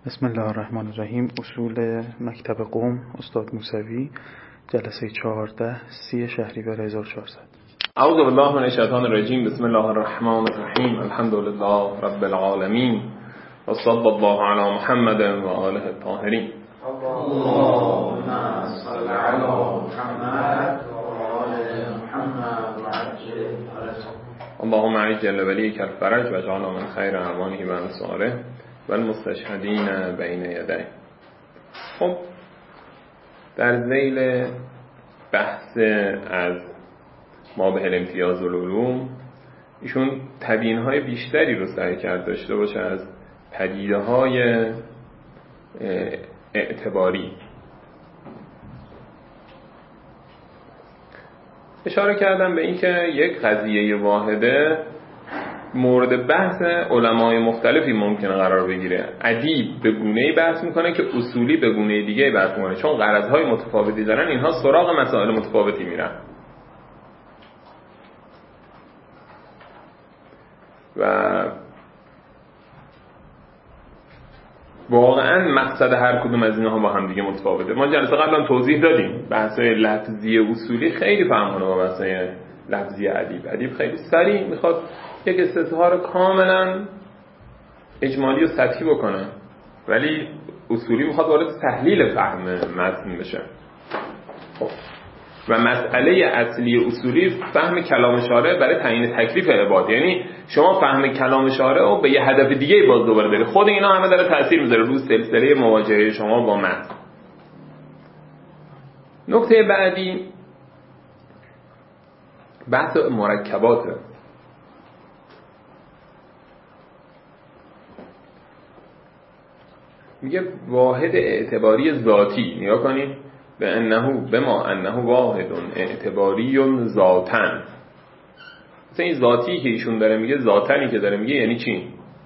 بسم الله الرحمن الرحیم. اصول مکتب قم، استاد موسوی، جلسه 14 30 شهریور 1400. اعوذ بالله من الشیطان الرجیم. بسم الله الرحمن الرحیم. الحمد لله رب العالمین و صلی الله علی محمد و آله الطاهرین. اللهم صل علی محمد و آل محمد و عجل فرجه. اللهم عجل ولیک الفرج و اجعل من خیر اعوانه و انصاره و المستشهدین بین یدیه. خب در ذیل بحث از ما به امتیاز العلوم ایشون تبیین‌های بیشتری رو سعی کرد داشته باشه از پدیده‌های اعتباری. اشاره کردم به این که یک قضیه واحده مورد بحث علمای مختلفی ممکنه قرار بگیره. ادیب به گونه‌ای بحث میکنه که اصولی به گونه دیگه بحث میکنه، چون غرضهای متفاوتی دارن، اینها سراغ مسائل متفاوتی میرن و واقعا مقصد هر کدوم از اینها با هم دیگه متفاوته. ما جلسه قبلا توضیح دادیم بحث‌های لفظی اصولی خیلی فهمونه با بحث‌های لفظی ادیب خیلی سریع میخواد یک استظهار کاملا اجمالی و سطحی بکنه، ولی اصولی میخواد وارد تحلیل فهم متن بشه. خب و مسئله اصلی اصولی فهم کلام شارع برای تعیین تکلیف عباد، یعنی شما فهم کلام شارع رو به یه هدف دیگه باز دوباره داره. خود اینا همه داره تاثیر میذاره روی سلسله مواجهه شما با متن. نکته بعدی بحث مرکباته. میگه واحد اعتباری ذاتی، نگاه کنید به انه بما انه واحد اعتباری ذاتن. مثلا این ذاتی که ایشون داره میگه، ذاتنی که داره میگه یعنی چی؟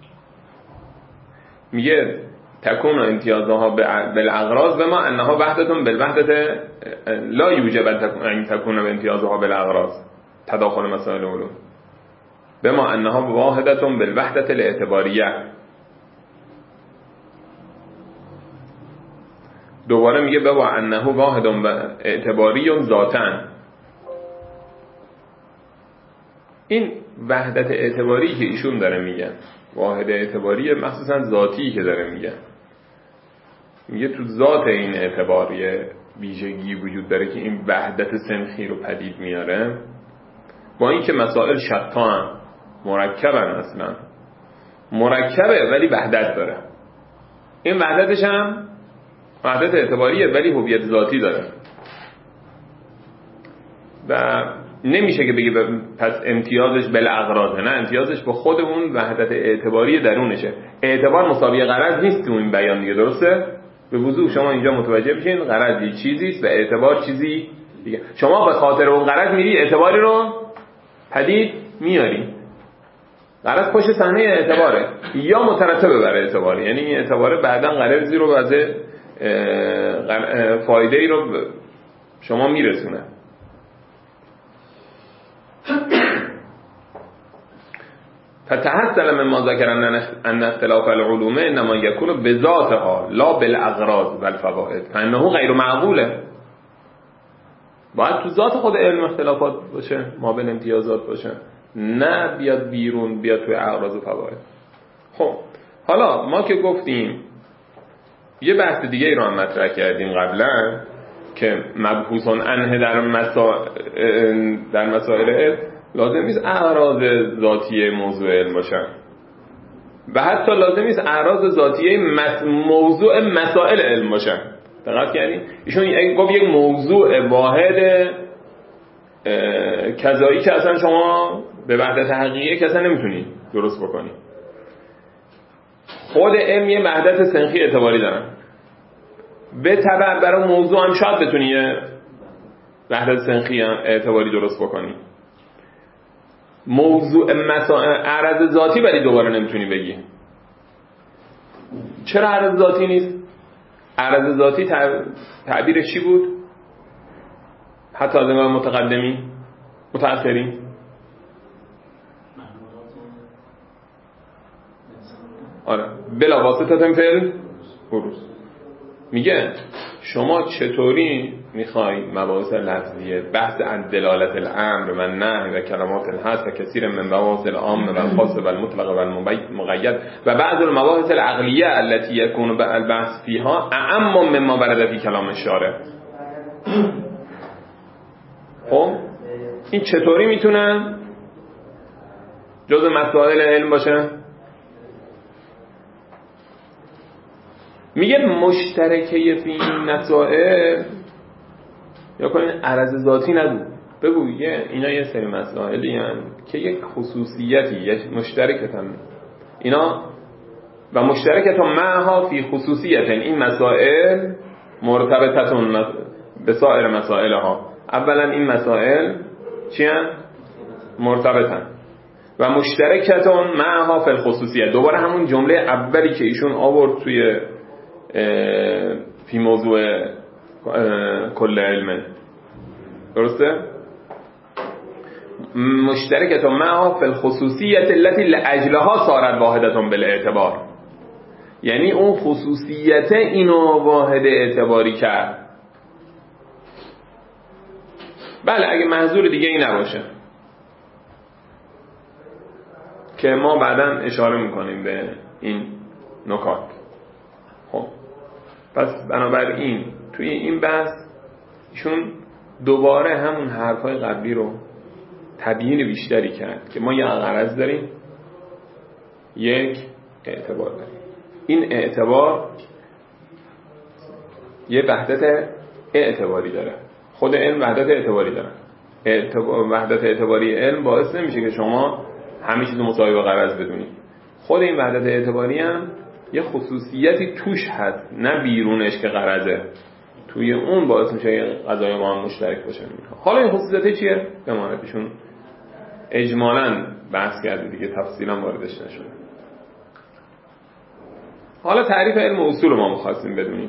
میگه تکون امتیازها بالاغراض بما انها وحدتون بالوحدت لا یوجب ان تکون امتیازها بالاغراض تداخل مسائل علوم بما انها واحدتون بالوحدت الاعتباریه. دوباره میگه بما انه واحد اعتباری ذاتن. این وحدت اعتباری که ایشون داره میگه، واحد اعتباری مخصوصا ذاتی که داره میگه تو ذات این اعتباری ویژگی وجود داره که این وحدت سنخی رو پدید میاره، با این که مسائل شتان مرکبن، اصلا مرکبه ولی وحدت داره. این وحدتش هم وحدت اعتباریه ولی هویت ذاتی داره و نمیشه که بگی پس امتیازش بالاغراضه. نه، امتیازش با خود اون وحدت اعتباری درونشه. اعتبار مساوی غرض نیست تو این بیان دیگه، درسته؟ به وضوح شما اینجا متوجه بشین غرض یه چیزیست و اعتبار چیزی دیگه. شما به خاطر اون غرض میری اعتباری رو پدید میاری. غرض پشت صحنه اعتباره یا مترتبه بر اعتباره، یعنی این اعتباره بعداً غرضی رو واسه فایده ای رو شما میرسونه. فتحصل من ما ذکر ان اختلاف العلوم انما یکون بذاتها لا بالاغراض والفوائد فانه غیر معقوله. باید تو ذات خود علم اختلافات باشه، ما بین امتیازات باشه، نه بیاد بیرون، بیاد توی اغراض و فواید. خب حالا ما که گفتیم یه بحث دیگه ای رو هم مطرح کردیم قبلا که مبحوثان عنه در مسائل علم لازم نیست اعراض ذاتی موضوع علم باشن و حتی لازم نیست اعراض ذاتی موضوع مسائل علم باشن. دقت کردین؟ ایشون گفت یک موضوع واحد کذایی که اصلا شما به وحدت حقیقی که اصلا نمیتونی درست بکنی. خود علم یه وحدت سنخی اعتباری دارن، به تبع برای موضوع هم شاید بتونی یه وحدت سنخی اعتباری درست بکنی. موضوع اعراض ذاتی ولی دوباره نمیتونی بگی. چرا اعراض ذاتی نیست؟ اعراض ذاتی تعبیرش چی بود؟ حتی از امام متقدمی متأخرین آره بلا واسطه فعل بروز. میگه شما چطوری میخوای مباحث لفظیه، بحث عن دلالت الامر و نهی و کلمات الحث و کثیر من مباحث العام و الخاص و المطلق و المقید و بعض المباحث العقلیه التي يكون البحث فيها اعم مما ورد في کلام الشارع. خب این چطوری میتونه جز مسائل علم باشه؟ میگه مشترکه فی این مسائل، یا کنین عرض ذاتی نگو، بگو اینا یه سری مسائلی هستن که یک خصوصیتی یک مشترکتن اینا و مشترکتون معها فی خصوصیت این مسائل مرتبطتون به سایر مسائلها. اولا این مسائل چی هستن؟ مرتبطن و مشترکتون معها فی الخصوصیت. دوباره همون جمله اولی که ایشون آورد توی فی موضوع کل علم، درسته؟ مشترکتون معها فی الخصوصیت التي لاجلها صارت واحدتون بالاعتبار. یعنی اون خصوصیت اینو واحد اعتباری کرد. بله اگه منظور دیگه ای نباشه که ما بعداً اشاره میکنیم به این نکات. خب پس بنابراین توی این بحث ایشون دوباره همون حرفای قبلی رو تبیین بیشتری کرد که ما یه غرض داریم، یک اعتبار داریم. این اعتبار یه وحدت اعتباری داره، خود علم وحدت اعتباری داره. وحدت اعتباری علم باعث نمیشه که شما همه چیز مساوی با غرض بدونید. خود این وحدت اعتباری هم یه خصوصیتی توش هست، نه بیرونش که غرضه، توی اون باعث میشه قضایا با هم مشترک باشن. حالا این خصوصیت چیه؟ بماندشون اجمالاً بحث کرده دیگه، تفصیلا واردش نشده. حالا تعریف علم و اصول ما می‌خواستیم بدونیم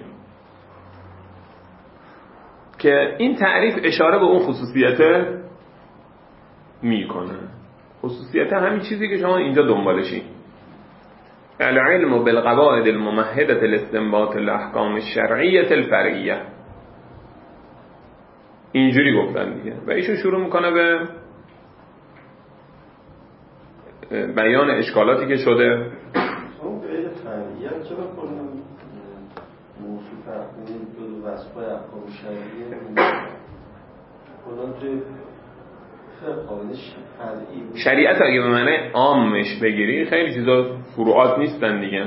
که این تعریف اشاره به اون خصوصیت میکنه. خصوصیت همین چیزی که شما اینجا دنبالشی. العلم بالقواعد الممهدة لاستنباط الاحکام الشرعیة الفرعیه. اینجوری گفتن دیگه. و ایشون شروع میکنه به بیان اشکالاتی که شده. اون قید فرعیه چرا کنم موضوع فرقی دو وصفای احکام شرعیه کنم توی شریعت اگه به معنی عامش بگیری خیلی چیزا فروعات نیستن دیگه.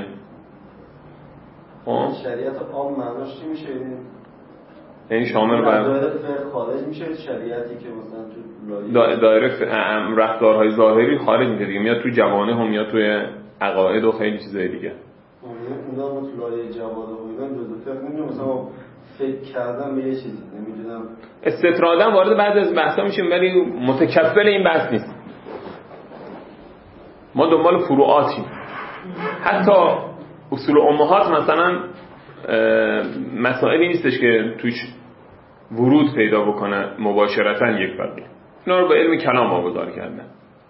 شریعت عام معناش چی میشه؟ یعنی شامل بر دایره فقه خارج میشه شریعتی که مثلا تو دایره رفتارهای ظاهری خارج میشه دیگه، میاد تو جوانه هم میاد توی عقاید و خیلی چیزای دیگه. اونا تو لایه جوانه و اینا جزء فقه نمیشه. مثلا فکر کردم به یه چیزی نمیدونم استطرادن وارد بعضی از بحثا میشیم ولی متکفل این بحث نیست. ما دنبال فروعاتیم. حتی اصول امهات مثلا مسائلی نیستش که توش ورود پیدا بکنه مباشرتا یک فقیه. اینا رو با علم کلام واگذار کردن.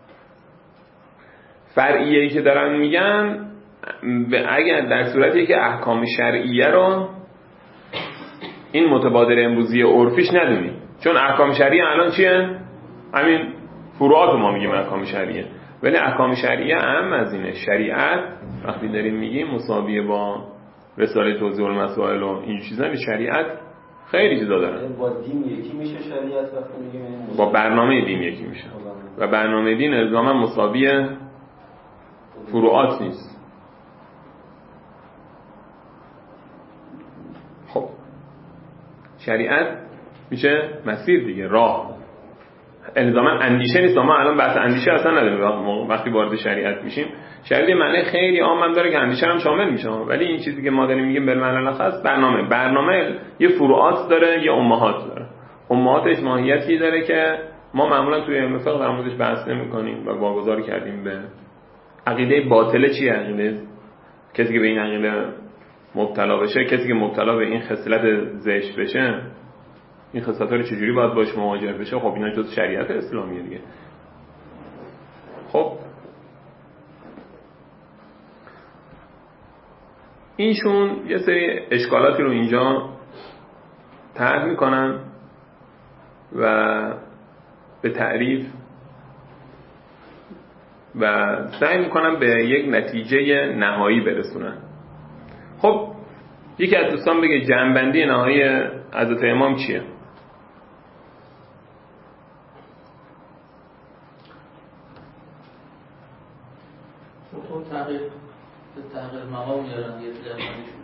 فرعیه‌ای که دارن میگن اگر در صورتی که احکام شرعیه رو این متبادر امروزی عرفیش ندونی، چون احکام شرعیه الان چیه؟ همین فروعات ما میگیم احکام شرعیه، ولی احکام شرعیه اهم از اینه. شریعت وقتی داریم میگیم مساویه با رساله توضیح المسائل و این چیزا، به شریعت خیلی چیزا داره. با دین یکی میشه شریعت وقتی میگیم با برنامه دین یکی میشه و برنامه دین الزاما مساوی فروعات نیست. خب شریعت میشه مسیر دیگه، راه، الزاما اندیشه نیست. ما الان بحث اندیشه اصلا نداریم وقتی وارد شریعت میشیم. شریعت معنی خیلی عام داره که اندیشه هم شامل میشه، ولی این چیزی که ما داریم میگیم بالمعنی الاخص برنامه یه فروعات داره، یه امهات داره. امهاتش ماهیتی داره که ما معمولا توی علم فقه در موردش بحث نمی‌کنیم و واگذار کردیم به عقیده باطله. چیه عقیده؟ کسی که به این عقیده مبتلا بشه، کسی که مبتلا به این خصلت زشت بشه، این خصلت‌ها رو چجوری باید باش مواجه بشه؟ خب اینا جز شریعت اسلامیه دیگه. خب اینشون یه سری اشکالاتی رو اینجا طرح میکنن و به تعریف و سعی میکنن به یک نتیجه نهایی برسونن. خب یکی از دوستان بگه جمع‌بندی نهایی حضرت امام چیه؟ تو تغییر مقام میارن یه جمع‌بندیشون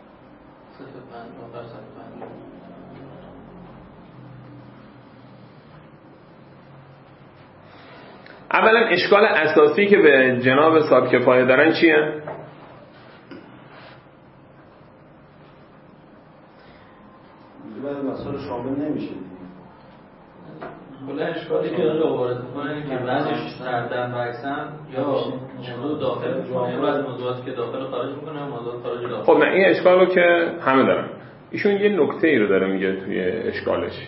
0.5 اولا اشکال اساسی که به جناب صاحب کفایه دارن چیه؟ بعد مسائل شامل نمیشه. کلا اشکالی که داره وارد می‌کنه که بعضیش سردن برعکسن یا موضوع داخل جامعه و از موضوعاتی که داخل خارج می‌کنه موضوع خارج داخل. خب نه این اشکالو که همه دارن. ایشون یه نکته‌ای رو داره میگه توی اشکالش.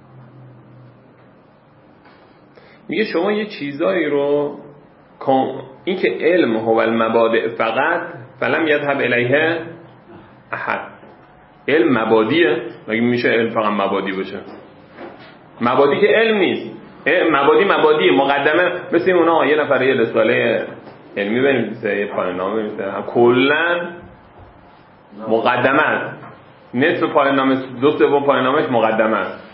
میگه شما یه چیزایی رو این که علم هو المبادئ فقط فلم یذهب الیه احد. علم مبادیه، مگه میشه علم فقط مبادی باشه؟ مبادی که علم نیست. مبادی مقدمه، مثل اونا یه نفر یه رساله علمی بنویسه، یه پایان نامه بنویسه، کلا مقدمه است. نصف پایان نامه، دو سوم پایان نامش مقدمه است.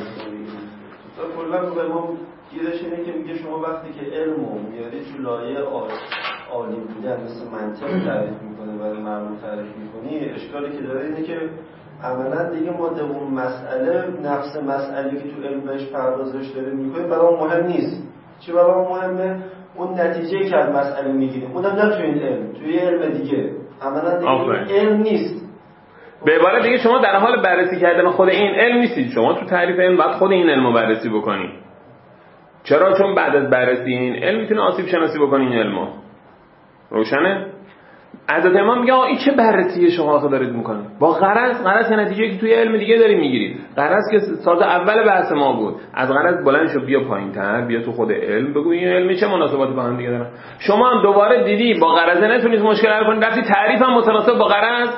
کلا ما گیرش اینه که میگه شما وقتی که علمو میاری تو لایه عالی بودن مثل منطق تعریف میکنه برای معلوم تعریف میکنی، اشکالی که داره اینه که عملا دیگه ما دوم مسئله نفس مسئله که تو علم بهش پردازش داریم میکنیم برای مهم نیست. چی برای مهمه؟ اون نتیجه‌ای که از مسئله میگیریم اونم نه تو این علم، توی یه علم دیگه. عملا دیگه علم نیست. به عبارت دیگه شما در حال بررسی کردن خود این علم نیستید. شما تو تعریف علم باید خود این علم رو بررسی بکنید. چرا؟ چون بعد از بررسی این علم میتونه آسیب شناسی بکنی این علمو. روشنه؟ حضرت امام میگه این چه بررسی شما آخه دارید میکنید؟ با غرض نتیجه‌ای که توی علم دیگه دارید میگیرید. غرض که ساز اول بحث ما بود. از غرض بلند شو بیا پایین‌تر، بیا تو خود علم بگو این علم چه مناسباتی با هم دیگه دارن. شما هم دوباره دیدی با غرض نتونید مشکل حل کنید، رفتی تعریف هم متناسب با غرض.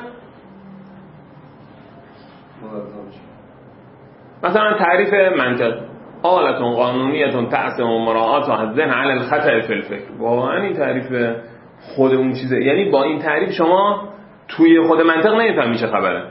مثلا تعریف منطق آلتون قانونیتون تعصم و مراعات و حدن علی الخطأ فی الفکر. واقعا این تعریف خود اون چیزه. یعنی با این تعریف شما توی خود منطق نمیفهمی چه خبره.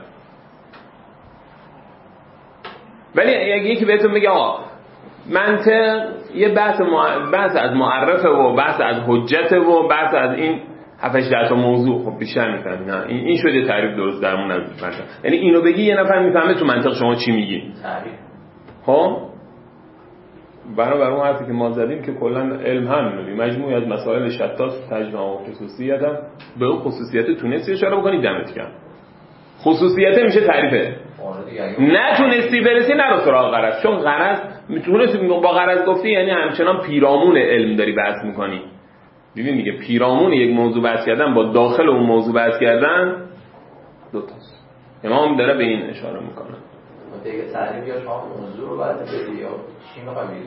ولی یکی بهتون بگه آقا منطق یه بحث از معرفه و بحث از حجته و بحث از این 7-8 تا موضوع، خب بیشتر میفهمی. نه این شده تعریف درست درمون از منطق. یعنی اینو بگی یه نفر میفهمه تو منطق شما چی میگی. خب بنابر اون حرفی که ما زدیم که کلا علم همینه، مجموعی از مسائل شتاست، تجمع و خصوصیت هم به اون خصوصیت تونستی اشاره بکنی دمت گرم. خصوصیت میشه تعریفه. نه تونستی برسی نرو سراغ غرض، چون غرض میتونستی با غرض گفتی یعنی همچنان پیرامون علم داری بحث میکنی. دیدین دیگه پیرامون یک موضوع بحث کردن با داخل اون موضوع بحث کردن دو تاست. امام داره به این اشاره میکنه. دیگه تعریف یا شما موضوع رو باید بدی یا چی میخوای بگی؟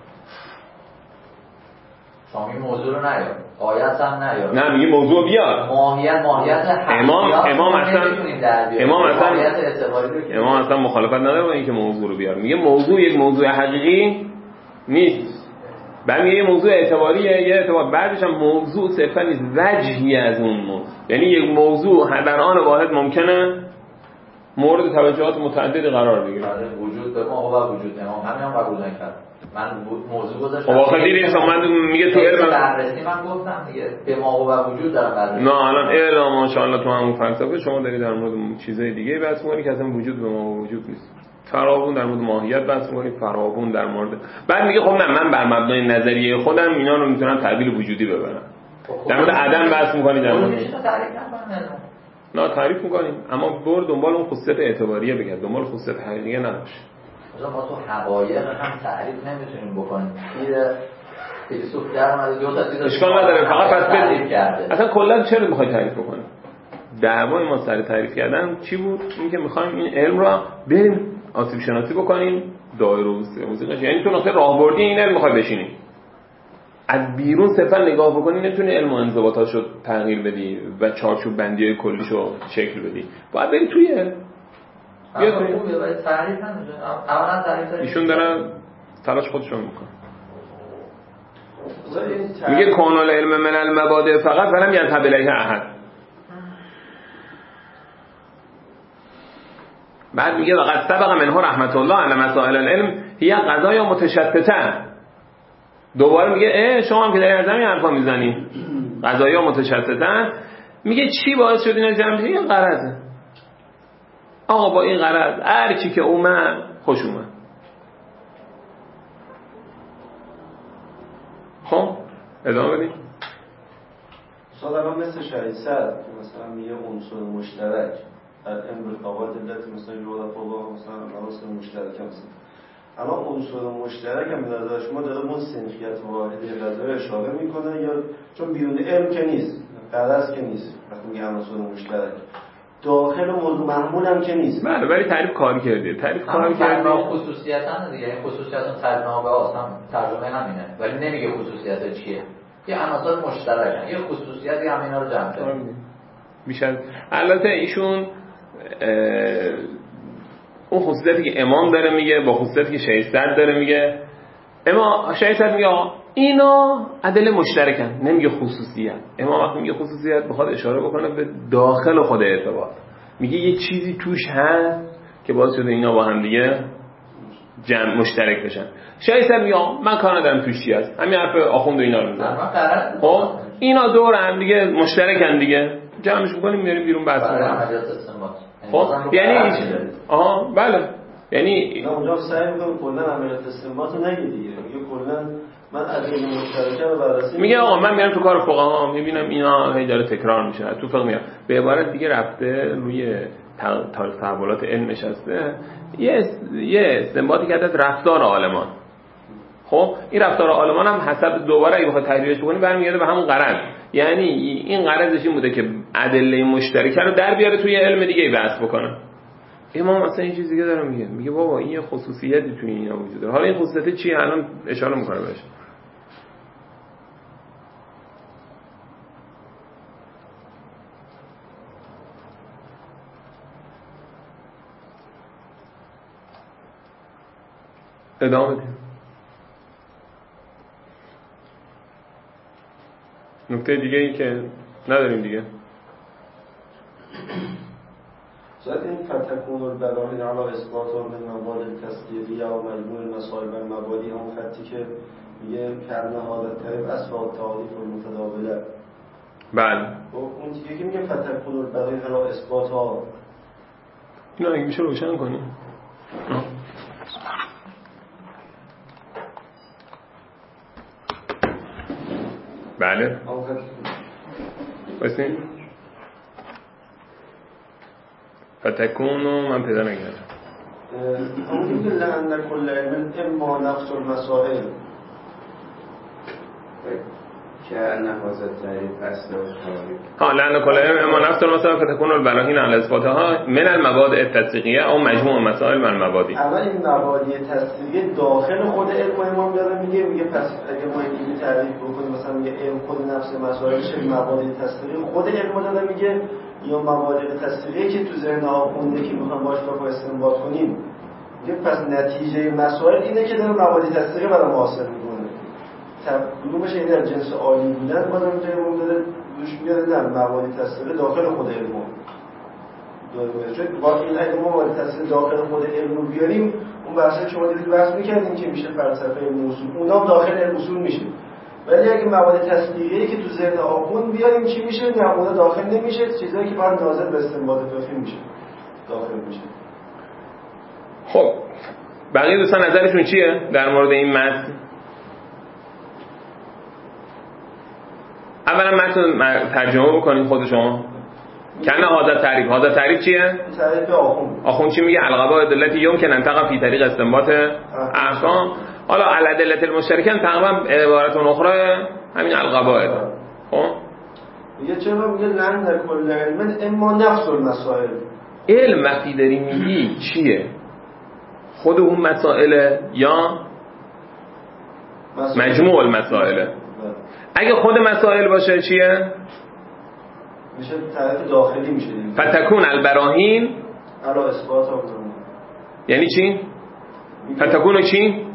شما این موضوع رو نیار، آیت هم نیار. نه میگه موضوع بیار. ماهیت امام اصلا مخالفت نداره با اینکه موضوع رو بیار. میگه موضوع یک موضوع حقیقی نیست. بعد میگه یه موضوع اعتباریه، یه اعتبار بعدش هم موضوع صرفا نیست، وجهی از اون موضوع. یعنی یک موضوع در آن واحد ممکنه مورد توجهات متعددی قرار بگیره. وجود به ما و وجود امام همین قبول نکرد. من موضوع گذاشتم. واقعا دیدین من میگه تو علم بررسی من گفتم دیگه به ما و وجود دارم بررسی. نه الان اعلام ماشاءالله تو همون فلسفه شما دارید در مورد چیزای دیگه بحث می‌کنید که اصلا وجود به ما و وجود نیست. فراوون در مورد ماهیت بحث می‌کنید، فراوون در مورد بعد میگه خب نه من بر مبنای نظریه خودم اینا رو میتونم تعبیر وجودی ببرم. در مورد عدم بحث می‌کنید در مورد نه تعریف میکنیم، اما بر دنبال اون خصوصیت اعتباریه بگرد، دنبال خصوصیت حقیقیه نباش. مثلا ما تو حقایق هم تعریف نمیتونیم بکنیم. فیلسوف در اومده دو تا چیز اشکال نداره، فقط پس تعریف کرده. اصلا کلا چرا میخوای تعریف بکنی؟ دعوای ما سر تعریف کردن چی بود؟ این که میخوایم این علم رو بریم آسیب شناسی بکنیم، دایره و موزیقش، یعنی تو نقطه راهبردی این علم میخوای بشینی. از بیرون صرفا نگاه بکنی نمیتونی علم و انضباطاتشو تغییر بدی و چارچوب بندی کلیشو شکل بدی. باید بری توی علم. بیا توی ایشون دارن تلاش خودشون میکنن. میگه کون العلم من المبادئ فقط ولم یذهب الیه احد. بعد میگه وقد سبق منه رحمت الله ان مسائل العلم هی قضایا متشتته. دوباره میگه شما هم که داری از همین حرفا میزنی قضایا متشتته. میگه چی باعث شد اینا جمع بشه؟ این غرضه. آقا با این غرض هر چی که اومد خوش اومد. خب ادامه بدیم. مثلا مثل شهید سر مثلا میگه عنصر مشترک در امر قواعد دلت مثلا جواب فوق مثلا عنصر مشترک مثلا اما عنصر مشترک هم به نظر شما داره اون صنفیت واحدی غذایی اشاره میکنه یا چون بیرون علم که نیست غرض که نیست وقتی میگه عنصر مشترک داخل موضوع محمول هم که نیست. بله ولی تعریف کاری کرده. تعریف کاری کرده خصوصیتاً دیگه این خصوصیتاً ترجمه به آسان ترجمه همینه ولی نمیگه خصوصیت چیه. یه عناصر مشترکن یه خصوصیتی هم اینا رو جمع کرده. میشن البته ایشون اون خصوصیتی که امام داره میگه با خصوصیتی که شیخ صدر داره میگه. امام شیخ صدر میگه اینا ادله مشترکن نمیگه خصوصیت. امام وقتی میگه خصوصیت بخواد اشاره بکنه به داخل خود ارتباط. میگه یه چیزی توش هست که باعث شده اینا با هم دیگه جمع مشترک بشن. شیخ صدر میگه من کار ندارم توش چی هست. همین حرف آخوند و اینا رو میزنه. خب اینا دور هم دیگه مشترکن دیگه جمعش می‌کنیم میاریم بیرون بحث می‌کنیم. خب یعنی بله یعنی اونجا سعی می‌کنم کلا عملیات استنباط رو نگی دیگه. میگه کلا من ادله مشترکه رو بررسی میگه آقا من میرم تو کار فقها میبینم اینا هی داره تکرار میشه تو فقه میاد به عبارت دیگه رفته روی تاریخ تحولات علم نشسته یه استنباطی کرده از رفتار عالمان. خب این رفتار عالمان هم حسب دوباره اگه بخواد تحلیلش بکنیم برمیگرده به همون غرض. یعنی این غرضش این بوده که ادله مشترکه رو در بیاره توی علم دیگه بحث بکنه. امام مثلا این چیز دیگه داره میگه بابا این یه خصوصیتی توی اینا وجود داره. حالا این خصوصیت چیه الان اشاره میکنه بهش. ادامه بدیم. نکته دیگه ای که نداریم دیگه. شاید این فتکون البراهین علی اثبات من مواد تصدیقیه و مجموع المسائل و المبادی همون خطی که میگه کرنه حالت طریب اسفاد تعالیف المتداوله. بله اون دیگه که میگه فتکون البراهین علی اثبات ها اینو اگه میشه روشن کنیم. بله بسیم فتکونو من پیدا نگردم. همون میگه لأن کل علم اما نفس المسائل که نهازت تعریف اصل لأن کل علم اما نفس المسائل فتکون البراهین علی اثباتها من المبادئ التصدیقیه او مجموع مسائل و المبادی. اما این مبادی تصدیقی داخل خود علم امام داره میگه پس اگه ما اینجوری تعریف بکنیم مثلا میگه علم خود نفس مسائل چه مبادی تصدیقی خود علم داره میگه یا مبادی تصدیقی که تو ذهن آخونده که میخوام باش با استنباط کنیم میگه پس نتیجه مسائل اینه که داره مبادی تصدیقی برای ما حاصل میکنه. کدومش این در جنس عالی بودن بازم اینجا داره دوش میاره نه مبادی تصدیقی داخل خود علم چون با این اگه ما مبادی تصدیقی داخل خود علم رو بیاریم اون بحثی شما دیدید بحث میکردیم که میشه فلسفه علم اصول اونام داخل علم اصول میشه. ولی اگه مبادی تصدیقی که تو ذهن آخوند بیاریم چی میشه؟ نه اونا داخل نمیشه. چیزایی که باید ناظر به استنباط فقهی میشه داخل میشه. خب بقیه دوستان نظرشون چیه در مورد این متن؟ اولا متن ترجمه بکنید خود شما. کنه حاضر تعریف چیه؟ تعریف آخوند چی میگه؟ القواعد التي يمكن ان تقع في طریق استنباط احکام. حالا الادله المشترکه تقریبا عبارت اخرى همین القواعد. خب میگه چرا میگه لن کل علم اما نفس المسائل. علم وقتی داری میگی چیه؟ خود اون مسائل یا مجموع المسائل؟ اگه خود مسائل باشه چیه؟ میشه طرف داخلی میشه دیگه. فتکون البراهین علا اثبات ها. یعنی چی؟ فتکون چی؟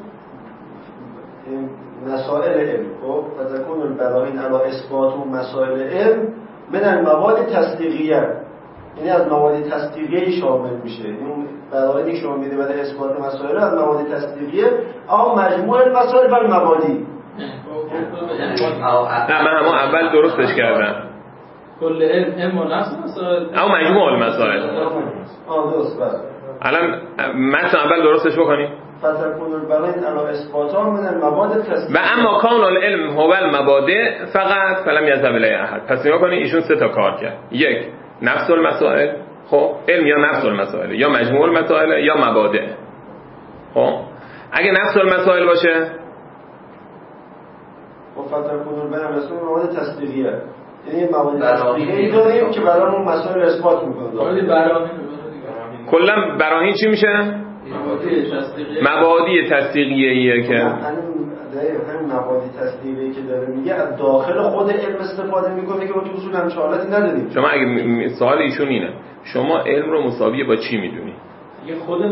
مسائل علم. خب فتکون البراهین علا اثبات و مسائل علم من المواد تصدیقیه، یعنی از مواد تصدیقیه شامل میشه. این براهینی شما میده برای اثبات مسائل از مواد تصدیقیه او مجموع المسائل و المبادی. نه من همون اول درستش کردم. کل علم و نفس مسائل او مجموع المسائل. درست. الان متن اول درستش بکنیم. فتکون البراهین علی اثباتها من المواد تصدیقیه و اما کون العلم هو المبادئ فقط فلم یذهب الیه احد. پس نگاه کنید ایشون 3 تا کار کرد. 1 نفس المسائل، خب علم یا نفس المسائل یا مجموع المسائل یا مبادئ. خب اگه نفس المسائل باشه خب فتکون البراهین رسول مواد تصدیقیه، یعنی مواد تصدیقی داریم که برامون مسائل اثبات میکنه. کلا براهین چی میشه؟ مبادی تصدیقیه که همین مبادی تصدیقیه که داره میگه از داخل خود علم استفاده میکنه که ما تو اصول همچه حالتی نداریم. شما اگه سوال ایشون اینه شما علم رو مساویه با چی میدونی؟ یه خود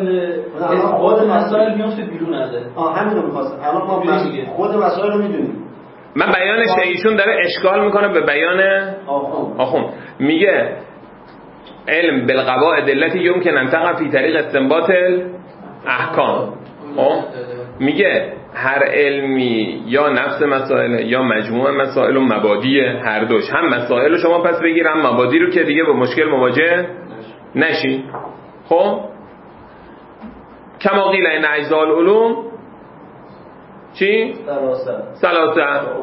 مسائل میافته بیرون ازه. همین رو میخواستم. الان ما خود مسائل رو میدونیم. من بیانش ایشون داره اشکال میکنه به بیان آخوند. میگه علم بالقواعد التي يمكن ان تقع في طریق استنباط الاحکام. میگه هر علمی یا نفس مسائل یا مجموع مسائل و مبادی هر دوش، هم مسائل رو شما پس بگیرم مبادی رو که دیگه با مشکل مواجه نشی. خب کما قیل ان اجزاء العلوم چی؟ ثلاثه.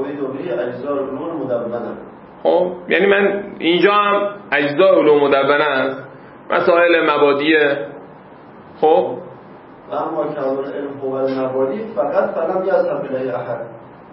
خب یعنی من اینجا هم اجزاء علوم مدونه است، مسائل مبادیه. خب و اما کلام علم هو المبادی فقط فلم یذهب الیه احد.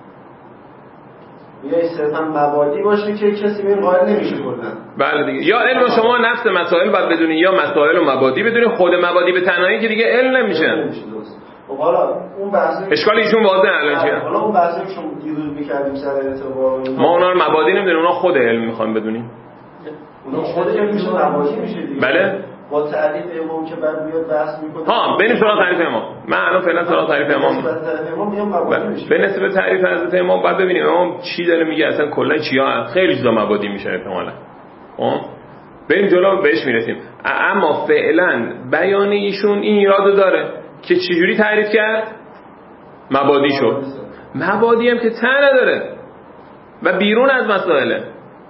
میگه صرفا مبادی باشه که کسی به این قائل نمیشه کلا. بله دیگه، یا علم شما نفس مسائل باید بدونی یا مسائل و مبادی بدونی. خود مبادی به تنهایی که دیگه علم نمیشه. خب حالا اون بحث اشکال ایشون واضحه الان چیه؟ حالا اون بحثی که شما دیروز می‌کردیم سر اعتبار ما اونا رو مبادی نمیدونیم، اونا خود علم میخوان بدونیم. اونا خود علم میشه مبادی میشه دیگه. بله با تعریف امام که بعد میاد بحث میکنه. بریم سراغ تعریف امام. من الان فعلا سراغ تعریف امام. به نسبت تعریف حضرت امام بعد ببینیم امام چی داره میگه، اصلا کلا چیا خیلی چیزا مبادی میشه احتمالاً. بریم جلو بهش میرسیم. اما فعلا بیان ایشون این ایرادو داره که چجوری تعریف کرد؟ مبادی شد. مبادی هم که ته نداره و بیرون از مسائله.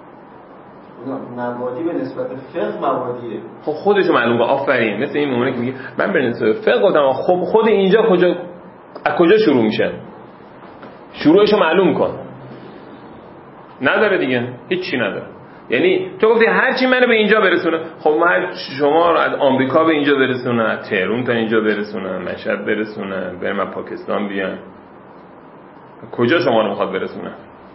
مبادی به نسبت فقه مبادیه. خب خودشو معلوم کن. آفرین. مثل این مومنه که میگه من به نسبت فقه گفتم. خب خود اینجا از کجا شروع میشه؟ شروعشو معلوم کن. نداره دیگه، هیچی نداره. یعنی تو گفتی هر چی منو به اینجا برسونه. خب ما شما رو از آمریکا به اینجا برسونه، از تهران تا اینجا برسونه، مشهد برسونه، بریم از پاکستان بیان. کجا شما رو میخواد برسونه؟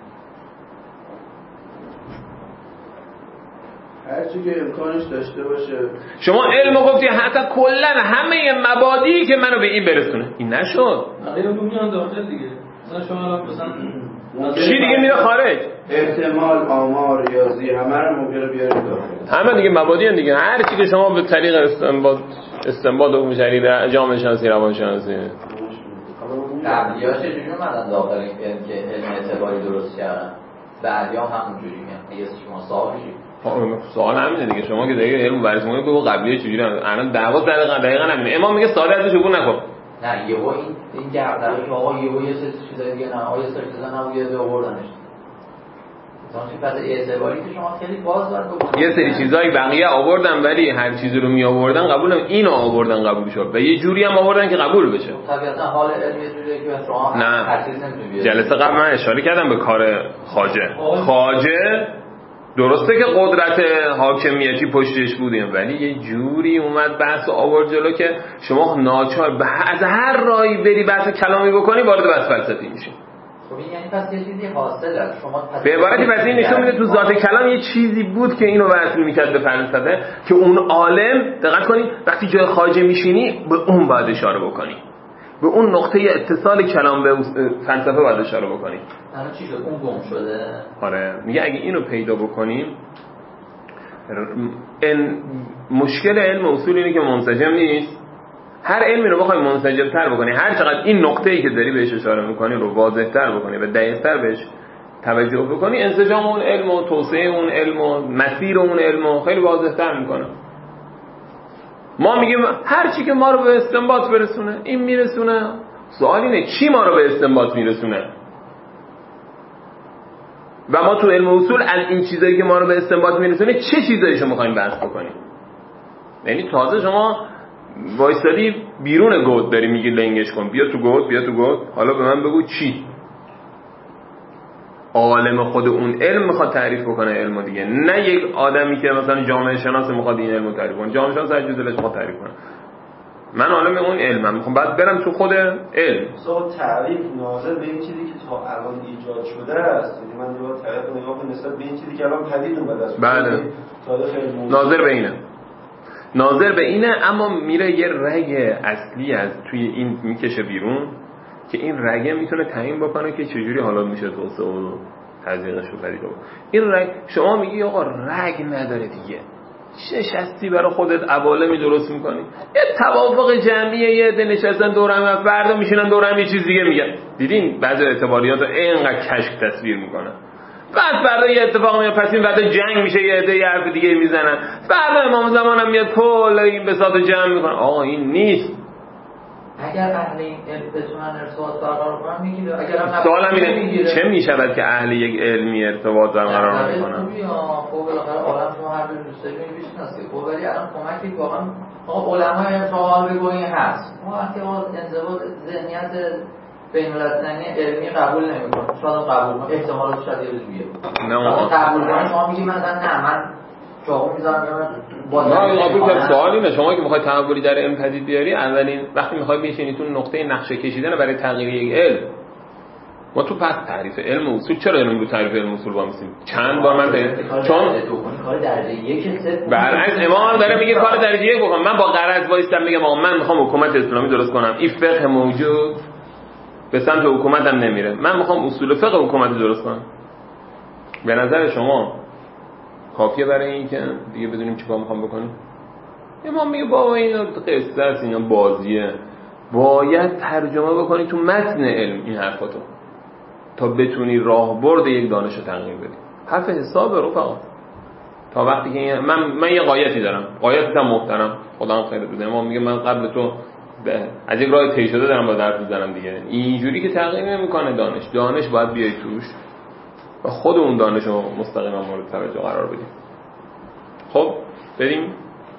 هر چی که امکانش داشته باشه. شما علمو گفتی حتی کلا همه مبادی که منو به این برسونه. این نشد. بقیه رو میان داخل دیگه. مثلا شما مثلا چی دیگه میره خارج؟ احتمال، آمار، ریاضی همه رو ممکنه بیارید داخل. همه دیگه مبادی هن دیگه. هر چی که شما به طریق استنباط حکم شرعی، جامعه شناسی، روان شناسی قبلی‌ها چجوری اومدن داخل این که علم اعتباری درست کردن؟ بعدی‌ها همونجوری میان. اگه شما سوال بشید سوال همینه دیگه. شما که دیگه علم بررسی می‌کنید که قبلیه چجوری الان دقیقاً همینه. امام میگه ساده ازش عبور نکن. نه یهو این گردنه که آقا یهو یه سری چیزای دیگه نه آقا یه سری چیزا نبوده آوردنش. مثلا پس اعتباری که شما خیلی باز باید بکنید. یه سری چیزای بقیه آوردن ولی هر چیزی رو می آوردن قبول نمی، اینو آوردن قبول شد و یه جوری هم آوردن که قبول بشه. طبیعتا حال علمی جوریه که شما هر چیز نمی‌تونید. جلسه قبل من اشاره کردم به کار خواجه درسته که قدرت حاکمیتی پشتش بودیم ولی یه جوری اومد بحث آورد جلو که شما ناچار از هر راهی بری بحث کلامی بکنی وارد بحث فلسفی میشی. خب این یعنی پس یه چیزی حاصله. شما به عبارتی پس این نشون میده تو ذات کلام یه چیزی بود که اینو وصل میکرد به فلسفه که اون عالم دقت کنی وقتی جای خواجه میشینی به اون باید اشاره بکنی. به اون نقطه اتصال کلام به فلسفه باید اشاره بکنیم. الان چی شد؟ اون گم شده. آره میگه اگه اینو پیدا بکنیم مشکل علم اصول اینه که منسجم نیست. هر علمی رو بخوای منسجم‌تر بکنی، هر چقدر این نقطه‌ای که داری بهش اشاره می‌کنی رو واضح‌تر بکنی و دقیق‌تر بهش توجه بکنی، انسجام اون علم و توسعه اون علم و مسیر اون علم رو خیلی واضح‌تر می‌کنه. ما میگیم هر چی که ما رو به استنباط برسونه این میرسونه. سوال اینه کی ما رو به استنباط میرسونه؟ و ما تو علم اصول از این چیزایی که ما رو به استنباط میرسونه چه چیزاییشو می‌خوایم بحث بکنیم؟ یعنی تازه شما وایستادی بیرون گود داری میگی لنگش کن، بیا تو گود، حالا به من بگو چی؟ عالم خود اون علم میخواد تعریف بکنه علمو دیگه، نه یک آدمی که مثلا جامعه شناس میخواد این علمو تعریف کنه. جامعه شناس هر چیزی دلش میخواد تعریف کنه. من عالم اون علمم، میخوام بعد برم تو خود علم. تعریف ناظر به این چیزی که تا الان ایجاد شده است. یعنی من دیگه تعریف نگاه کنم نسبت به این چیزی که الان پدید اومده است. بله. ناظر به اینه، اما میره یه رگ اصلی از توی این میکشه بیرون که این رگه میتونه تعیین بکنه که چجوری حالا میشه توسعه و تزریقش رو پدید آورد. این رگ شما میگی آقا رگ نداره دیگه، نشستی برای خودت عوالمی درست میکنی، یه توافق جمعیه، یه عده نشستن دور هم، فردا میشینن دور هم یه چیز دیگه میگن. دیدین بعضی اعتباریات اینقدر کشک تصویر میکنن، بعد فردا یه اتفاق میاد، پس این بعد جنگ میشه، یه عده یه حرف دیگه میزنن، فردا امام زمان هم میاد کل این بساط جمع میکنه. آقا این نیست. اگر اهل این علم بتونن ارتباط برقرار کنن میگیره. اگر هم سوالم اینه چه میشود که اهل یک علمی ارتباط برقرار میکنن؟ خب بالاخره عالم شما هر دوست دارید میشناسید. خب ولی الان کمکی واقعا علمای ارتباط بگویی هست. ما وقتی انضباط ذهنیت بین المللی علمی قبول نمی‌کنه. شاید قبول کنه، احتمالش شاید یه روز بیاد. نه قبول کنه شما میگی مثلا نه من چاقو میذارم نه قبول کنم. سوال اینه شما که میخوای تحولی در علم پدید بیاری، اولین وقتی میخوای بشینی تو نقطه نقشه کشیدن برای تغییر یک علم، ما تو پس تعریف علم اصول چرا علم رو تعریف علم اصول وامیسیم؟ چند بار من چون کار درجه 1 3 برعکس امام داره میگه کار درجه 1 بکن. من با غرض وایستم میگم آقا من میخوام حکومت اسلامی درست کنم، این فقه موجود به سمت حکومتم نمیره، من میخوام اصول فقه حکومتی درست کنم. به نظر شما کافیه برای این که دیگه بدونیم چیکار میخوام بکنیم؟ امام میگه بابا این قصه است، اینا بازیه، باید ترجمه بکنی تو متن علم این حرفاتو تا بتونی راهبرد یک دانش رو تغییر بدی. حرف حساب رفقا. تا وقتی که من یه قایتی دارم، قایتم محترم، خدا خیرت بده، امام میگه من قبل تو از یک راه طی شده دارم با درس میزنم دیگه. اینجوری که تغییر نمیکنه دانش باید بیای توش و خود اون دانش رو مستقیما مورد توجه قرار بدیم. خب بریم.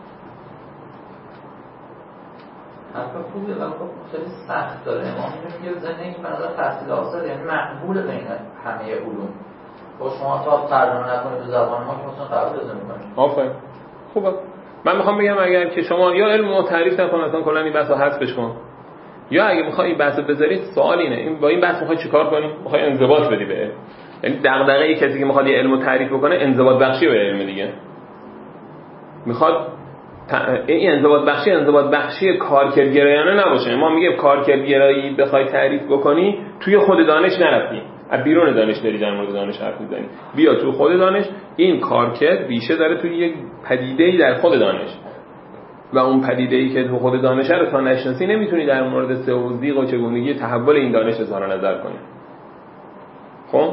حرف خوبه ولی خب خیلی سخت داره. امام میگه زنده که بنظر تحصیل حاصل یعنی مقبول بین همه علوم. با شما تا ترجمه نکنید به زبان ما که مثلا قبول نمی‌کنید. آفرین. خوبه. من میخوام بگم اگر که شما یا علم رو تعریف نکن، مثلا کلا این بحثو حذفش کن، یا اگه میخوای این بحثو بذارید، سوال اینه این با این بحث میخوای چیکار کنی؟ میخوای انضباط بدی به علم. یعنی دغدغه کسی که میخواد یه علمو تعریف بکنه انضباط بخشی به علم دیگه. میخواد این انضباط بخشی کارکردگرایانه نباشه. ما میگیم کارکردگرایی بخوای تعریف بکنی توی خود دانش نرفتی، از بیرون دانش داری در مورد دانش حرف میزنی. بیا تو خود دانش. این کارکرد ریشه داره توی یک پدیده‌ای در خود دانش و اون پدیده‌ای که تو خود دانش رو تا نشناسی نمیتونی در مورد توضیح و چگونگی تحول این دانش اظهار نظر کنی. خب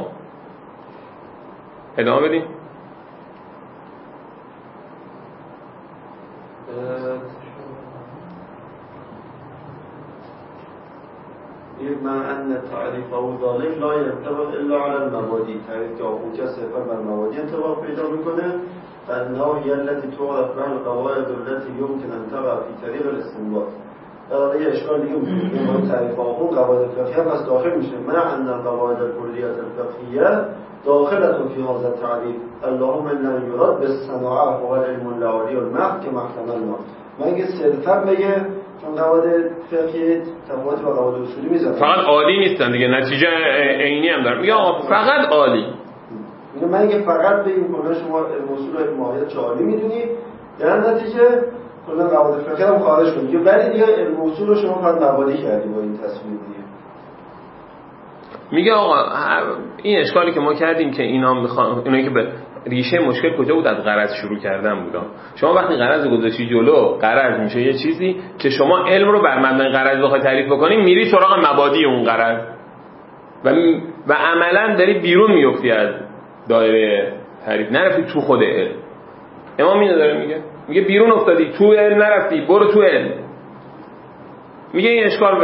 ادامه بدیم. مع ان تعریف او ذالک لا ينطبق الا على المبادی. تعریف که آخوچه صرفا بر مبادی انطباق پیدا میکنه. فانها هي التي تعرف بها القواعد التي يمكن ان تقع في طریق الاستنباط. در یه اشکال دیگه میگه ما تعریف آخون قواعد فقهیه هم از داخل میشه. مع ان القواعد الكليه الفقهيه داخله في هذا التعريف. اللهم ان يراد بالصناعه هو العلم العالی والمحض كما احتملنا. مگه صرفا بگه چون قواعد فقهی تفاوت با قواعد اصولی میذاره، فقط عالی نیستن دیگه، نتیجه عینی هم داره. میگه فقط عالی. میگه من اگه فقط بگیم کلا شما اصول و ماهیت چه عالی میدونی، در نتیجه کلا قواعد فقهی هم خارج کنید، ولی دیگه علم اصول رو شما فقط مبادی کردی با این تصویر دیگه. میگه آقا این اشکالی که ما کردیم که اینایی که به ریشه مشکل کجا بود؟ از غرض شروع کردن بودن. شما وقتی غرض گذاشتی جلو، غرض میشه یه چیزی که شما علم رو بر مبنای غرض بخوای تعریف بکنی، میری سراغ مبادی اون غرض و عملا داری بیرون میفتی از دایره تعریف، نرفتی تو خود علم. امام اینو داره میگه بیرون افتادی، تو علم نرفتی، برو تو علم. میگه این اشکال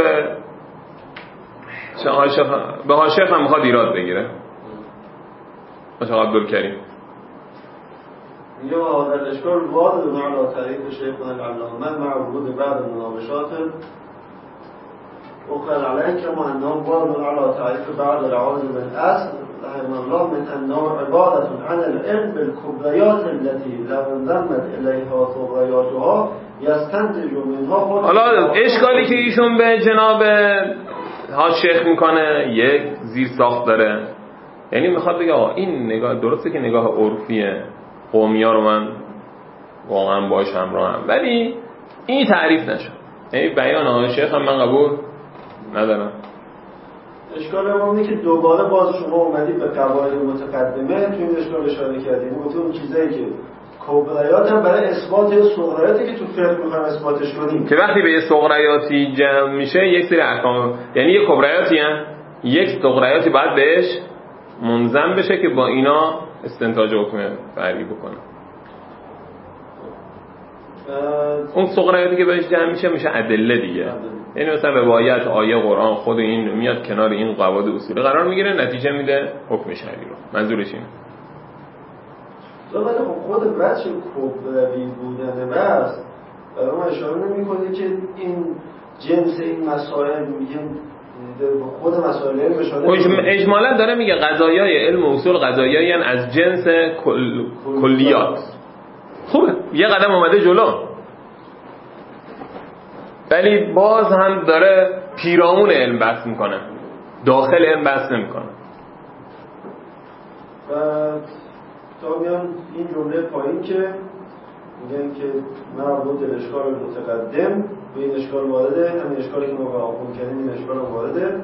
به حاشیه هم میخواد ایراد بگیره. آقا عبدالکریم میگه هذا الاشکال وارد على تعریف شیخنا العلامه مع وجود بعض مناقشات اخرى علیه کما انهم وارد على تعریف بعض العوارض بالاصل رحمه الله من انه عبادة عن العلم بالكبريات التي لو انضمت الیها صغریاتها یستنتج منها خود. حالا اشکالی که ایشون به جناب ها شیخ میکنه یک زیر ساخت داره، یعنی میخواد بگه آقا این نگاه درسته که نگاه عرفیه، قومی ها رو من واقعا باش همراهم، ولی این تعریف نشد. یعنی بیان ها شیخ هم من قبول ندارم. اشکال ما اینه که دوباره باز شما اومدید به قواعد متقدمه تو این اشکال اشاره کردیم، اون چیزایی که کبریات هم برای اثبات صغریاتی که تو فقه میخوایم اثباتش کنیم، که وقتی به یه صغریاتی جمع میشه یک سری احکام، یعنی یه کبریاتی هم یک صغریاتی باید بهش منظم بشه که با اینا استنتاج حکم فرعی بکنه. اون صغریاتی که بهش جمع میشه ادله دیگه. یعنی مثلا روایت، آیه، قرآن، خود این میاد کنار این قواعد اصولی قرار میگیره، نتیجه میده حکم شرعی رو. منظورش اینه. ولی خب خود بچه کبروی بودن بس برای ما اشاره نمی‌کنه که این جنس این مسائل میگیم خود مسائل علم اشاره اجمالا داره میگه قضایای علم و اصول قضایایی از جنس کلیات. خوبه، یه قدم اومده جلو، ولی باز هم داره پیرامون علم بحث میکنه، داخل علم بحث نمیکنه. تا میان این جمله پایین که میگن که مربوط به اشکال متقدم به این اشکال وارده، همین اشکالی که ما قبول کردیم این اشکال وارده.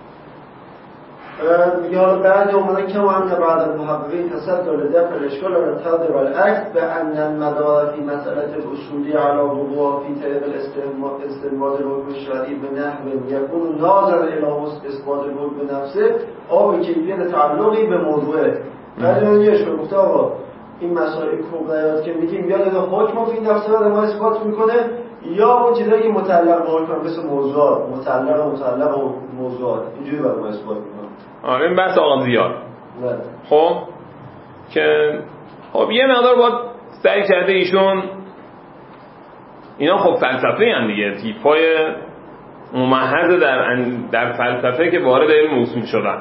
میگه حالا بعد اومدن که ما هم بعد المحققین تصدر لدفع الاشکال و رتض والعکس به ان المدار فی مسئله الاصولی علی وقوع فی طریق استنباط الحکم الشرعی به نحو یکون ناظر الی اثبات الحکم نفسه او به کیفیت تعلقی به موضوعه. بعد من یه اشکال گفته آقا این مسائل کبریات که میگیم یا داده حکم فی نفسه رو ما اثبات میکنه یا اون چیزایی که متعلق به حکم مثل موضوعات، متعلق و موضوعات اینجوری برای ما اثبات میکنه. آره این بحث آقا زیاد. خب که خب یه مقدار باید سعی کرده ایشون، اینا خب فلسفه هم دیگه، تیپای ممحض در فلسفه که وارد علم اصول شدن.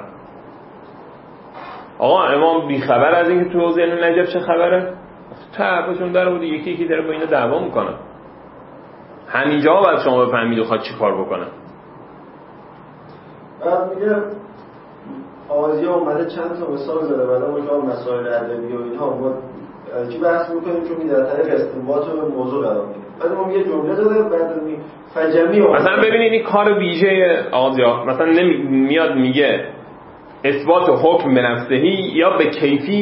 آقا امام بیخبر از اینکه تو حوزه علم نجف چه خبره؟ طرفشون در بود یکی داره با اینا دعوا میکنه. همینجا باید شما بفهمید و خواد چی کار بکنه. بعد میگه آوازی ها اومده چند تا مثال داره بعد ما مسائل ادبی و اینها ما چی بحث میکنیم چون در طریق استنباط و موضوع قرار میگیره. بعد ما یه جمله داره بعد فجمی مثلا ببینید این کار ویژه آقا مثلا میاد میگه اثبات حکم به نفسهی یا به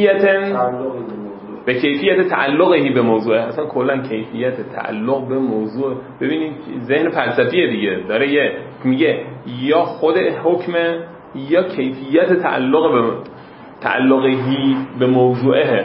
کیفیت تعلقی به موضوع. اصلا کلا کیفیت تعلق به موضوع ببینید ذهن فلسفیه دیگه، داره میگه یا خود حکم یا کیفیت تعلقی به موضوعه.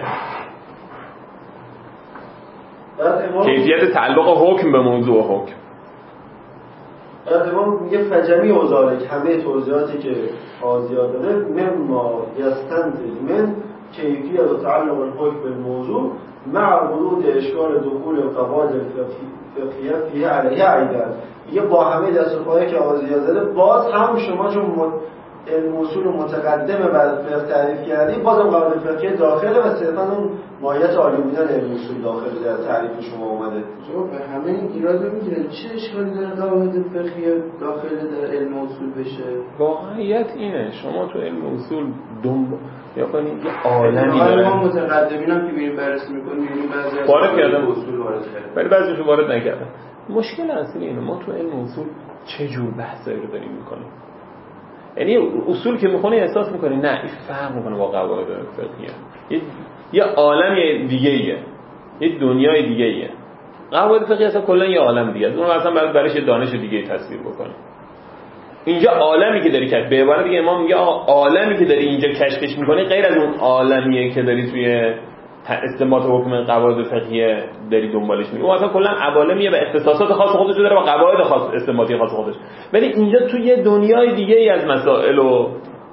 کیفیت تعلق حکم به موضوع حکم. بعد امام میگه فجمی اوزارک همه توضیحاتی که آزیاد داره مما یستنتج من کیفیت و تعلق الحکم به موضوع مع ورود اشکال دخول قواعد فقهیه فیه علیه عیدن. میگه با همه دست و پایی که آزیاد داره باز هم شما چون علم اصول متقدم بعد فقه تعریف کردی بازم قواعد فقهیه داخله و صرفا اون ماهیت عالی بودن علم اصول داخل در تعریف شما اومده. به همه این ایراد رو میگیرن. چه اشکالی داره قواعد فقهی داخل در علم اصول بشه؟ واقعیت اینه شما تو علم اصول یا کنید یه عالمی داره. ما متقدمینم که میریم بررسی میکنیم میبینیم بعضی از وارد کردن اصول وارد کردن ولی بعضیشو وارد نکردن. مشکل اصلی اینه ما تو علم اصول چه جور بحثایی رو داریم میکنیم. یعنی اصول که میخونی احساس میکنی نه این فرق میکنه با قواعد فقهیه. یه عالم دیگه ایه، یه دنیای دیگه ایه. قواعد فقهی اصلا کلا یه عالم دیگه است. اون اصلا برایش یه دانش دیگه تصویر بکنه. اینجا عالمی که داری کشف، به عبارت دیگه ما میگه عالمی که داری اینجا کشفش میکنی غیر از اون عالمیه که داری توی استنباط حکم قواعد فقهی داری دنبالش میری. اون اصلا کلا عوالمیه و اختصاصات خاص خودش داره و قواعد خاص استنباطی خاص خودش. ولی اینجا توی یه دنیای دیگه ای از مسائل و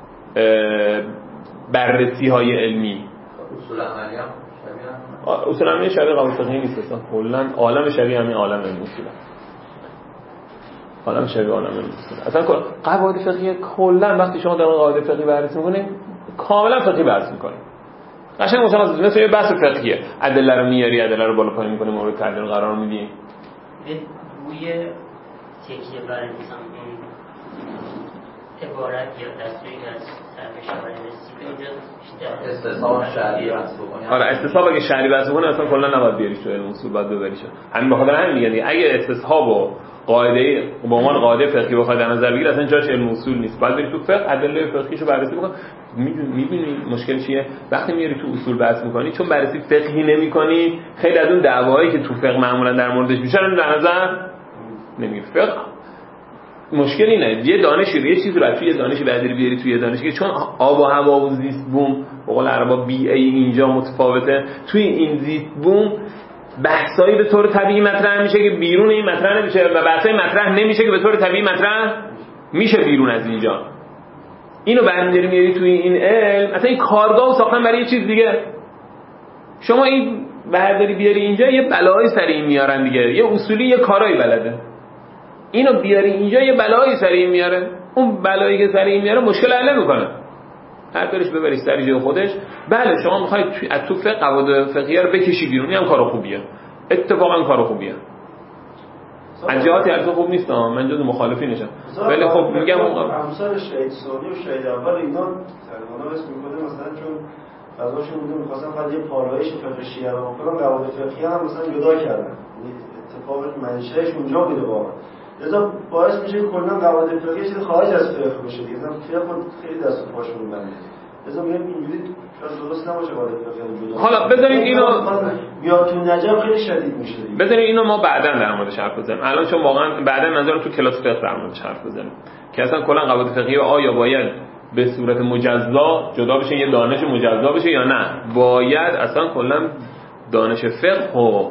بررسی های علمی اصول عملی هم اصول عملی شبیه قواعد فقهی نیست اصلا. کلا عالم شبیه همین عالم علم اصوله. عالم شبیه عالم علم اصوله. اصلا قواعد فقهی کلا وقتی شما در قواعد فقهی بررسی می‌کنید کاملا فقهی بررسی می‌کنید. قشنگ مثلا یه بحث فقهیه. ادله رو میاری، ادله رو بالا پایین می‌کنی، مورد تعلیل قرار میدی. روی تکیه بر مثلا عبارت یا تصویری از سرمشاور رسیده اینجا بیشتر استصحاب شرعی واسه بکنی. آره استصحاب اگه شرعی واسه بکنی اصلا کلا نباید بیاریش تو علم اصول، باید ببریش. همین بخاطر همین میگن اگه استصحاب و قاعده به عنوان قاعده فقهی بخواد در نظر بگیری اصلا جاش علم اصول نیست. باید بری تو فقه ادله فقهیشو بررسی بکن. میدونی مشکل چیه؟ وقتی میاری تو اصول بحث میکنی چون بررسی فقهی نمیکنی خیلی از اون دعوایی که تو فقه معمولا در موردش میشه رو در نظر نمیگیری. فقه مشکل اینه یه دانشی رو یه چیزی رو توی یه دانشی بعدی بیاری توی یه دانشی که چون آب و هوا و زیست بوم به قول عربا بی‌ای اینجا متفاوته، توی این زیست بوم بحثایی به طور طبیعی مطرح میشه که بیرون این مطرح نمیشه و بحثای مطرح نمیشه که به طور طبیعی مطرح میشه بیرون از اینجا. اینو برمی‌داری میاری توی این علم، اصلا این کارگاه ساختن برای یه چیز دیگه. شما این برداری بیاری اینجا یه بلایی سر این میارن دیگه. یه اصولی یه کارایی بلده. اینو بیاری اینجا یه بلایی سر این میاره. اون بلایی که سر این میاره مشکل حل نمی‌کنه. هر طورش ببریش سر جای خودش. بله شما می‌خواید از تو فقه قواعد فقهی رو بکشی بیرون، اینم کار خوبیه. اتفاقا کار خوبیه. از جهاتی البته خوب نیست، من جز مخالفینشم. ولی خب میگم امثال شهید ثانی و شهید اول اینا سرمانا اسم می‌کنه مثلا چون قضاشون بوده می‌خواستن فقط یه پالایش فقه شیعه رو بکنن، قواعد فقهی هم مثلا جدا کردن. اتفاق منشأش اونجا بوده واقعا. لذا باعث میشه که کلا قواعد فقهی چیز خارج از فقه بشه دیگه. مثلا فقه خیلی دست و پاشون بنده. لذا میگم اینجوری شاید درست نباشه قواعد فقهی جدا. حالا بذارید اینو میاد تو نجف خیلی شدید میشه دیگه. بذارید اینو ما بعداً در موردش حرف بزنیم. الان چون واقعا بعداً نظر تو کلاس فقه در موردش حرف بزنیم که اصلا کلا قواعد فقهی آیا باید به صورت مجزا جدا بشه، یه دانش مجزا بشه یا نه باید اصلا کلا دانش فقه و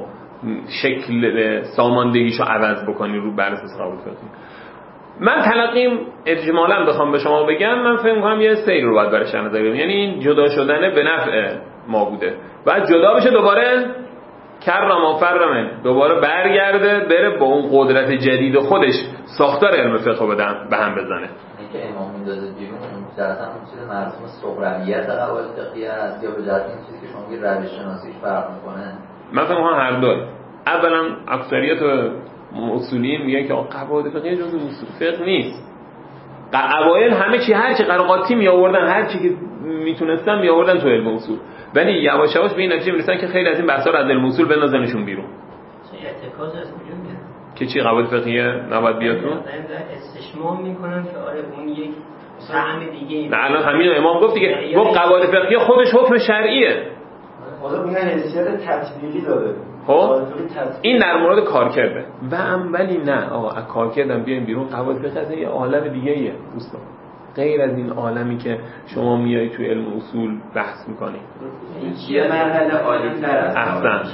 شکل ساماندهیشو عوض بکنی رو بر اساس قواعد فقهی. من تلقیم اجمالاً بخوام به شما بگم من فکر می‌کنم یه سیر رو باید برش نظر بگیریم. یعنی این جدا شدن به نفع ما بوده. بعد جدا بشه دوباره کرما فرمن دوباره برگرده بره با اون قدرت جدید خودش ساختار علم فقه بدن به هم بزنه. اینکه امام میندازه بیرون جهت اون چیز مرسوم صغرویت قواعد فقهی است یا به جهت این چیزی که شما میگید روش شناسیش فرق می‌کنه؟ من فکر می‌کنم هر دو. اولا اکثریت اصولیین میگن که قواعد فقهی جزء اصول فقه نیست. اوایل همه چی هر چی قراقاتی می آوردن هر چی که میتونستن می آوردن تو علم اصول، ولی یواش یواش به این نتیجه میرسن که خیلی از این بحثا رو از علم اصول بندازنشون بیرون. چه ارتکاز از کجا میاد که چی قواعد فقهی نباید بیاد تو؟ استشمام میکنن که آره اون یک طعم دیگه. نه الان همین امام گفت دیگه، گفت قواعد فقهی خودش حکم شرعیه. حالا میگن حیثیت تطبیقی داره. خب این در مورد کارکرده و ولی نه آقا از کارکردم بیایم بیرون. قواعد فقهی یه عالم دیگه ایه دوستان، غیر از این عالمی که شما میای تو علم اصول بحث میکنی. یه مرحله عالی‌تر است. احسن.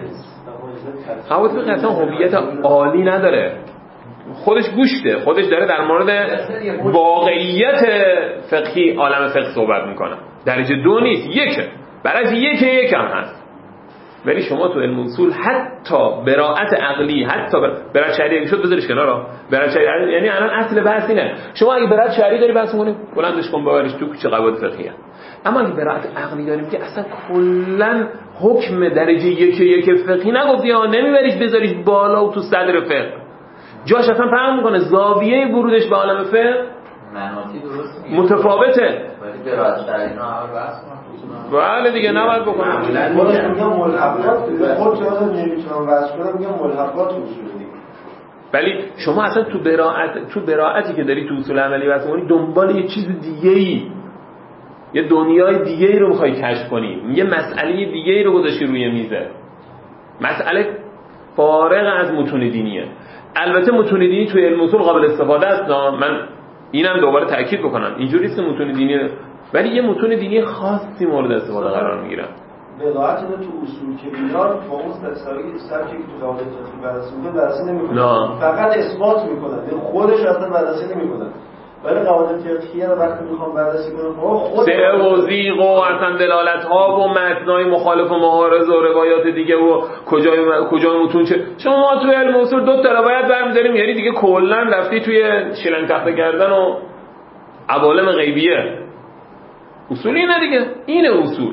قواعد فقهی اصلا هویت عالی نداره، خودش گوشته، خودش داره در مورد واقعیت فقهی عالم فقه صحبت میکنه. درجه 2 نیست، یکه، برای یکم هست. ولی شما تو علم اصول حتی براءت عقلی، حتی براءت شرعی شد بذارش کنار. براءت شرعی یعنی الان اصل بحث اینه شما اگه براءت شرعی داری بحث کنی بلندش کن ببریش تو کوچه قواعد فقهیه، اما اگه براءت عقلی داریم که اصلا کلا حکم درجه یک فقهی نگفتی ها، نمیبریش بذاریش بالا و تو صدر فقه، جاش اصلا فهم میکنه زاویه ورودش به عالم فقه مناطی درست متفاوته. ولی قرائت در اینا اول بحث کنم. بله دیگه نباید بکنم. خودش میگم ملحقات خود چرا نمیتونم واسه کنم، میگم ملحقات اصولی. ولی شما اصلا تو براعتی که داری تو اصول عملی واسه کنی دنبال یه چیز دیگه‌ای، یه دنیای دیگه‌ای رو می‌خوای کشف کنی، یه مسئله دیگه‌ای رو گذاشتی روی میزه، مسئله فارغ از متون دینیه. البته متون دینی توی علم اصول قابل استفاده است، من اینم دوباره تاکید بکنم، اینجوری نیست که متون دینی، ولی یه متون دینی خاصی مورد استفاده قرار میگیرن. بلاعت تو اصول که بیار با اون سبکی که تو قواعد فقهی بررسی میکنه بررسی نمیکنه، فقط اثبات میکنه، یعنی خودش اصلا بررسی نمیکنه. ولی قواعد فقهی رو وقتی میخوام بررسی کنم خود سه و زیغ و اصلا دلالت ها و متنای مخالف و معارض و روایات دیگه و کجای متون چه، شما توی علم اصول 2 تا روایت برمی‌داریم، یعنی دیگه کلا رفتی توی شیلنگ تخته کردن و عوالم غیبیه. اصول اینه دیگه، اینه اصول.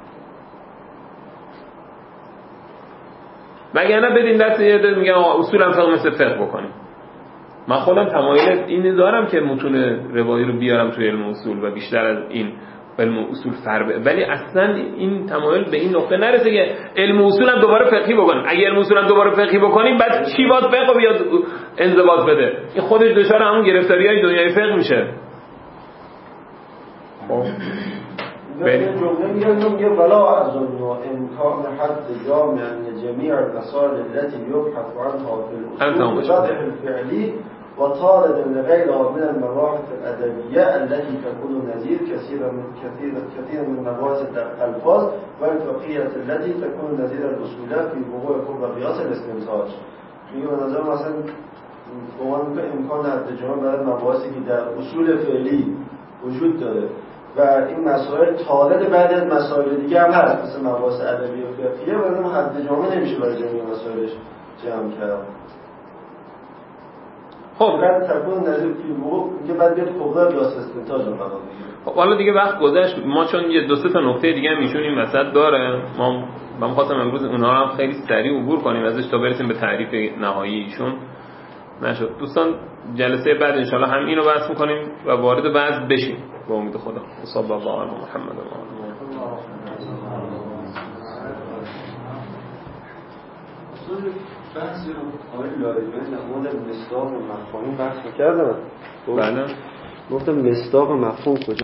وگرنه بدین دست یه عده میگن اصول هم فقط مثل فقه بکنیم. من خودم تمایل این دارم که متون روایی رو بیارم توی علم اصول و بیشتر از این علم اصول ولی اصلا این تمایل به این نقطه نرسه که علم اصول هم دوباره فقهی بکنیم. اگه علم اصول هم دوباره فقهی بکنیم بعد چی باز فقه بیاد انضباط بده؟ این خودش دچار همون گرفتاریای دنیای فقه میشه. خب میگه ولا اظن امکان حد جامع جميع المسائل التي يبحث عنها في الاصول بوضع الفعلي وطارد لغيرها من المباحث الادبيه التي تكون نظير كثير من مباحث الالفاظ والفقهيه التي تكون نظير الاصولات في وقوع قرب قياس الاستنتاج. میگه به نظر مثلا گمان امکان حد جامع برای مباحثی که در اصول فعلی وجود داره و این مسائل طارد بعد از مسائل دیگه هم هست، مثل مباحث ادبی و فقهیه، و اون حد جامع نمیشه برای جمعی مسائلش جمع کرد. خب بعد تکون نظیر فی الوقوع میگه بعد بیاد فوق قیاس استنتاج رو قرار بگیره. خب حالا دیگه وقت گذشت، ما چون یه 2-3 تا نکته دیگه هم ایشون این وسط داره، من خواستم امروز اونها رو هم خیلی سریع عبور کنیم ازش تا برسیم به تعریف نهایی ایشون. نشد دوستان، جلسه بعد انشالله هم اینو بحث میکنیم و وارد بحث بشیم با امید خدا. صلی الله علی محمد و آله. بحثی رو آقای لاریجانی در مورد مصداق و مفهوم بحث می‌کردن. بله. گفتم مصداق و مفهوم کجا